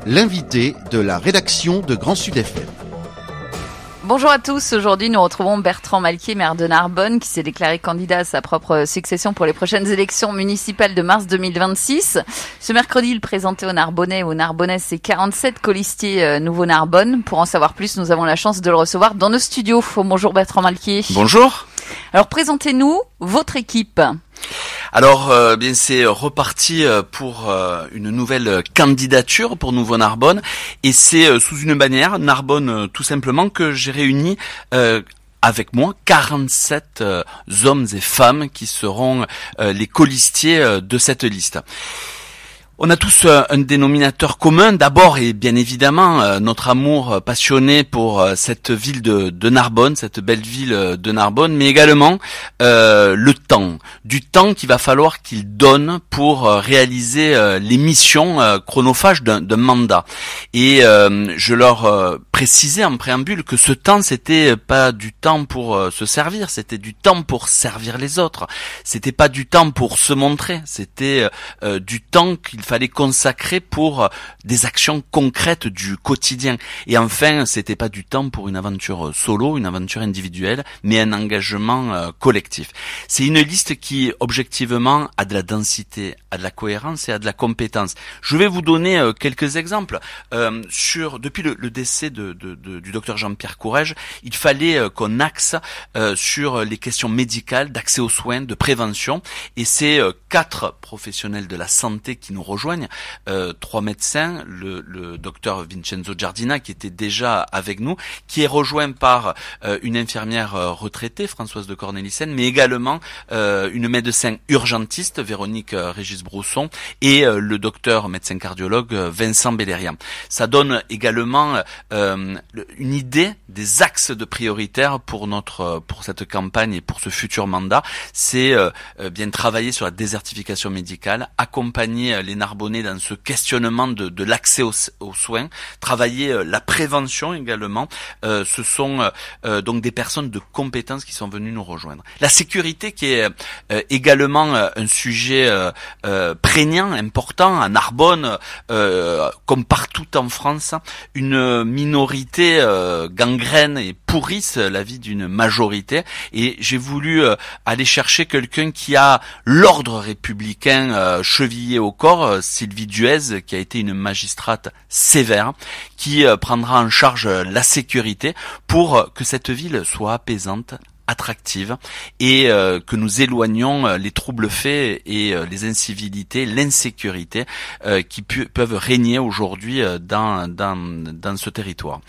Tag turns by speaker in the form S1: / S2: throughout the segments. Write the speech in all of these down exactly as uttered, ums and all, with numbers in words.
S1: l'invité de la rédaction de Grand Sud F M.
S2: Bonjour à tous, aujourd'hui nous retrouvons Bertrand Malquier, maire de Narbonne, qui s'est déclaré candidat à sa propre succession pour les prochaines élections municipales de mars deux mille vingt-six. Ce mercredi, il présentait aux Narbonnais et aux Narbonnaises ses quarante-sept colistiers euh, Nouveau Narbonne. Pour en savoir plus, nous avons la chance de le recevoir dans nos studios. Bonjour Bertrand Malquier.
S3: Bonjour.
S2: Alors présentez-nous votre équipe.
S3: Alors, euh, bien c'est reparti pour euh, une nouvelle candidature pour Nouveau Narbonne, et c'est euh, sous une bannière Narbonne euh, tout simplement que j'ai réuni euh, avec moi quarante-sept euh, hommes et femmes qui seront euh, les colistiers euh, de cette liste. On a tous euh, un dénominateur commun, d'abord et bien évidemment euh, notre amour passionné pour euh, cette ville de, de Narbonne, cette belle ville de Narbonne, mais également euh, le temps, du temps qu'il va falloir qu'il donne pour euh, réaliser euh, les missions euh, chronophages d'un, d'un mandat. Et euh, je leur euh, précisais en préambule que ce temps, c'était pas du temps pour euh, se servir, c'était du temps pour servir les autres. C'était pas du temps pour se montrer, c'était euh, du temps qu'il fallait consacrer pour des actions concrètes du quotidien. Et enfin, c'était pas du temps pour une aventure solo, une aventure individuelle, mais un engagement euh, collectif. C'est une liste qui, objectivement, a de la densité, a de la cohérence et a de la compétence. Je vais vous donner euh, quelques exemples. Euh, sur depuis le, le décès de, de, de, du docteur Jean-Pierre Courrèges, il fallait euh, qu'on axe euh, sur les questions médicales, d'accès aux soins, de prévention. Et c'est euh, quatre professionnels de la santé qui nous rejoignent. Euh, trois médecins, le, le docteur Vincenzo Giardina qui était déjà avec nous, qui est rejoint par euh, une infirmière euh, retraitée, Françoise de Cornelissen, mais également euh, une médecin urgentiste, Véronique euh, Régis-Brousson, et euh, le docteur médecin cardiologue euh, Vincent Bellerian. Ça donne également euh, une idée des axes de prioritaires pour notre pour cette campagne et pour ce futur mandat. C'est euh, bien travailler sur la désertification médicale, accompagner les Narbonnais dans ce questionnement de, de l'accès aux, aux soins, travailler euh, la prévention également. Euh, ce sont euh, donc des personnes de compétences qui sont venues nous rejoindre. La sécurité qui est euh, également euh, un sujet euh, euh, prégnant, important à Narbonne, euh, comme partout en France. Une minorité euh, gangrène et pourrisse la vie d'une majorité, et j'ai voulu euh, aller chercher quelqu'un qui a l'ordre républicain euh, chevillé au corps, Sylvie Duez, qui a été une magistrate sévère, qui euh, prendra en charge la sécurité pour que cette ville soit apaisante, attractive, et euh, que nous éloignions euh, les troubles faits et euh, les incivilités, l'insécurité euh, qui pu- peuvent régner aujourd'hui euh, dans, dans, dans ce territoire.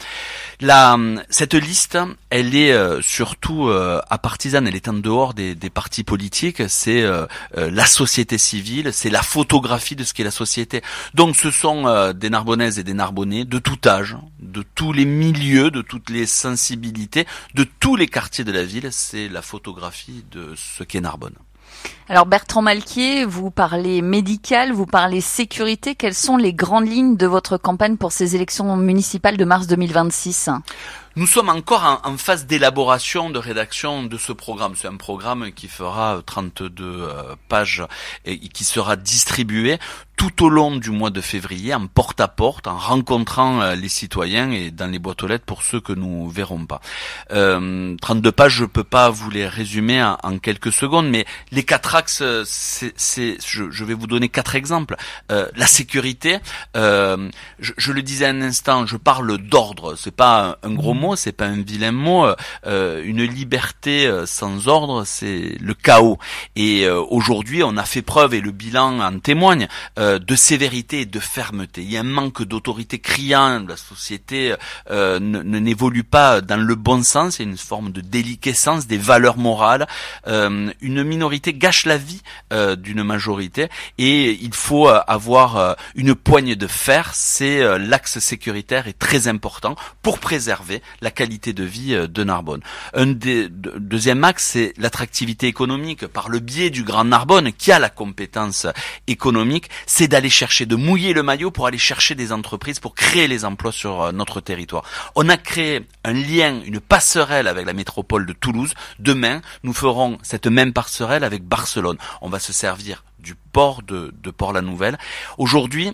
S3: La, cette liste, elle est euh, surtout euh, apartisane, elle est en dehors des, des partis politiques, c'est euh, euh, la société civile, c'est la photographie de ce qu'est la société. Donc ce sont euh, des Narbonnaises et des Narbonnais de tout âge, de tous les milieux, de toutes les sensibilités, de tous les quartiers de la ville. C'est la photographie de ce qu'est Narbonne.
S2: Alors Bertrand Malquier, vous parlez médical, vous parlez sécurité. Quelles sont les grandes lignes de votre campagne pour ces élections municipales de mars deux mille vingt-six ?
S3: Nous sommes encore en, en phase d'élaboration, de rédaction de ce programme. C'est un programme qui fera trente-deux euh, pages et qui sera distribué tout au long du mois de février, en porte-à-porte, en rencontrant euh, les citoyens et dans les boîtes aux lettres pour ceux que nous verrons pas. Euh, trente-deux pages, je peux pas vous les résumer en, en quelques secondes, mais les quatre axes, c'est, c'est je, je vais vous donner quatre exemples. Euh, la sécurité, euh, je, je le disais un instant, je parle d'ordre. C'est pas un, un gros mot, c'est pas un vilain mot. Euh, une liberté sans ordre, c'est le chaos. Et euh, aujourd'hui, on a fait preuve, et le bilan en témoigne, euh, de sévérité et de fermeté. Il y a un manque d'autorité criant. La société euh, ne, ne n'évolue pas dans le bon sens. Il y a une forme de déliquescence des valeurs morales. Euh, une minorité gâche la vie euh, d'une majorité, et il faut euh, avoir euh, une poigne de fer. C'est euh, l'axe sécuritaire est très important pour préserver la qualité de vie euh, de Narbonne. Un des de, deuxième axe, c'est l'attractivité économique par le biais du Grand Narbonne qui a la compétence économique. C'est d'aller chercher, de mouiller le maillot pour aller chercher des entreprises, pour créer les emplois sur euh, notre territoire. On a créé un lien, une passerelle avec la métropole de Toulouse. Demain, nous ferons cette même passerelle avec Barcelone. On va se servir du port de, de Port-la-Nouvelle. Aujourd'hui,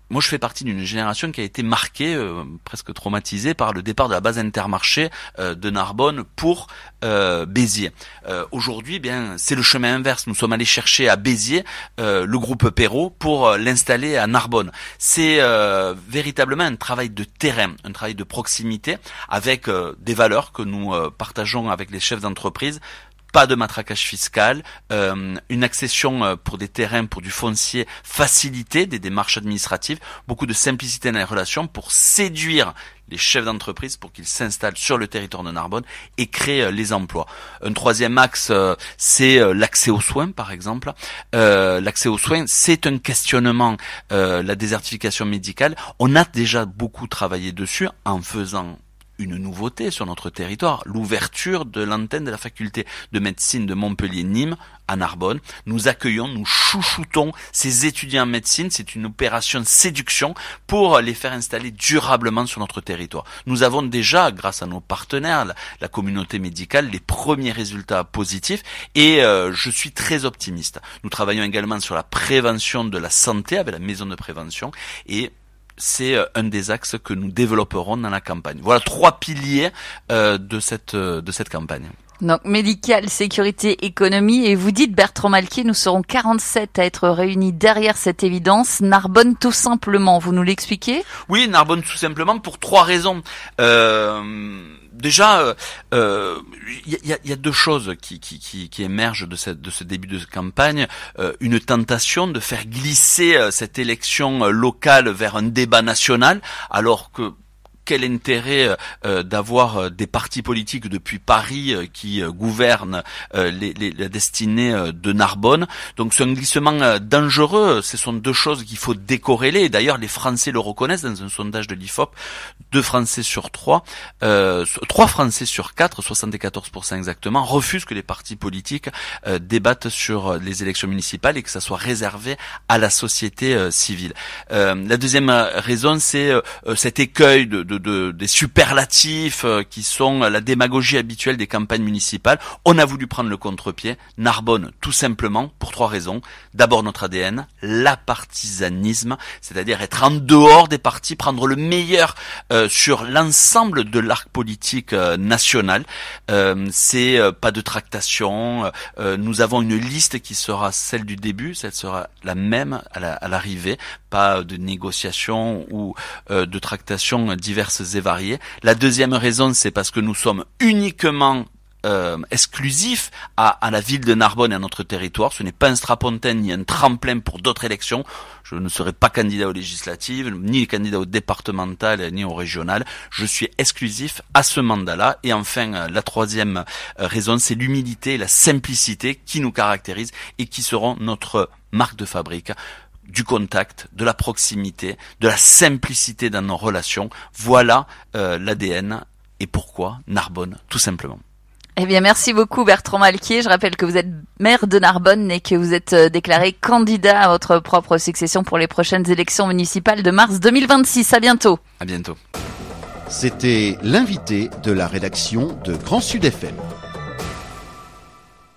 S3: moi, je fais partie d'une génération qui a été marquée, euh, presque traumatisée par le départ de la base Intermarché euh, de Narbonne pour euh, Béziers. Euh, aujourd'hui, eh bien, c'est le chemin inverse. Nous sommes allés chercher à Béziers euh, le groupe Perrault pour euh, l'installer à Narbonne. C'est euh, véritablement un travail de terrain, un travail de proximité avec euh, des valeurs que nous euh, partageons avec les chefs d'entreprise. Pas de matraquage fiscal, euh, une accession euh, pour des terrains, pour du foncier facilité, des démarches administratives, beaucoup de simplicité dans les relations pour séduire les chefs d'entreprise pour qu'ils s'installent sur le territoire de Narbonne et créent euh, les emplois. Un troisième axe, euh, c'est euh, l'accès aux soins, par exemple. Euh, l'accès aux soins, c'est un questionnement, euh, la désertification médicale. On a déjà beaucoup travaillé dessus en faisant une nouveauté sur notre territoire, l'ouverture de l'antenne de la faculté de médecine de Montpellier-Nîmes à Narbonne. Nous accueillons, nous chouchoutons ces étudiants en médecine. C'est une opération séduction pour les faire installer durablement sur notre territoire. Nous avons déjà, grâce à nos partenaires, la, la communauté médicale, les premiers résultats positifs et euh, je suis très optimiste. Nous travaillons également sur la prévention de la santé avec la maison de prévention et c'est un des axes que nous développerons dans la campagne. Voilà trois piliers euh, de cette de cette campagne.
S2: Donc médical, sécurité, économie, et vous dites Bertrand Malquier, nous serons quarante-sept à être réunis derrière cette évidence. Narbonne tout simplement, vous nous l'expliquez ?
S3: Oui, Narbonne tout simplement pour trois raisons. Euh, déjà, il euh, y, a, y a deux choses qui, qui, qui, qui émergent de, cette, de ce début de campagne. Euh, une tentation de faire glisser euh, cette élection euh, locale vers un débat national, alors que quel intérêt euh, d'avoir euh, des partis politiques depuis Paris euh, qui euh, gouvernent euh, les, les, la destinée euh, de Narbonne. Donc c'est un glissement euh, dangereux. Ce sont deux choses qu'il faut décorréler. D'ailleurs, les Français le reconnaissent dans un sondage de l'I F O P. Deux Français sur trois, euh, trois Français sur quatre, soixante-quatorze pour cent exactement, refusent que les partis politiques euh, débattent sur les élections municipales et que ça soit réservé à la société euh, civile. Euh, la deuxième raison, c'est euh, cet écueil de, de De, de, des superlatifs euh, qui sont la démagogie habituelle des campagnes municipales. On a voulu prendre le contre-pied. Narbonne, tout simplement, pour trois raisons. D'abord notre A D N, l'apartisanisme, c'est-à-dire être en dehors des partis, prendre le meilleur euh, sur l'ensemble de l'arc politique euh, national. Euh, c'est euh, pas de tractation. Euh, nous avons une liste qui sera celle du début, celle sera la même à, la, à l'arrivée. Pas de négociation ou euh, de tractation diverses et variées. La deuxième raison, c'est parce que nous sommes uniquement euh, exclusifs à, à la ville de Narbonne et à notre territoire. Ce n'est pas un strapontin ni un tremplin pour d'autres élections. Je ne serai pas candidat aux législatives, ni candidat aux départementales, ni aux régionales. Je suis exclusif à ce mandat-là. Et enfin, la troisième raison, c'est l'humilité et la simplicité qui nous caractérisent et qui seront notre marque de fabrique. Du contact, de la proximité, de la simplicité dans nos relations. Voilà euh, l'A D N et pourquoi Narbonne, tout simplement.
S2: Eh bien, merci beaucoup Bertrand Malquier. Je rappelle que vous êtes maire de Narbonne et que vous êtes déclaré candidat à votre propre succession pour les prochaines élections municipales de mars deux mille vingt-six. À bientôt.
S3: À bientôt.
S1: C'était l'invité de la rédaction de Grand Sud F M.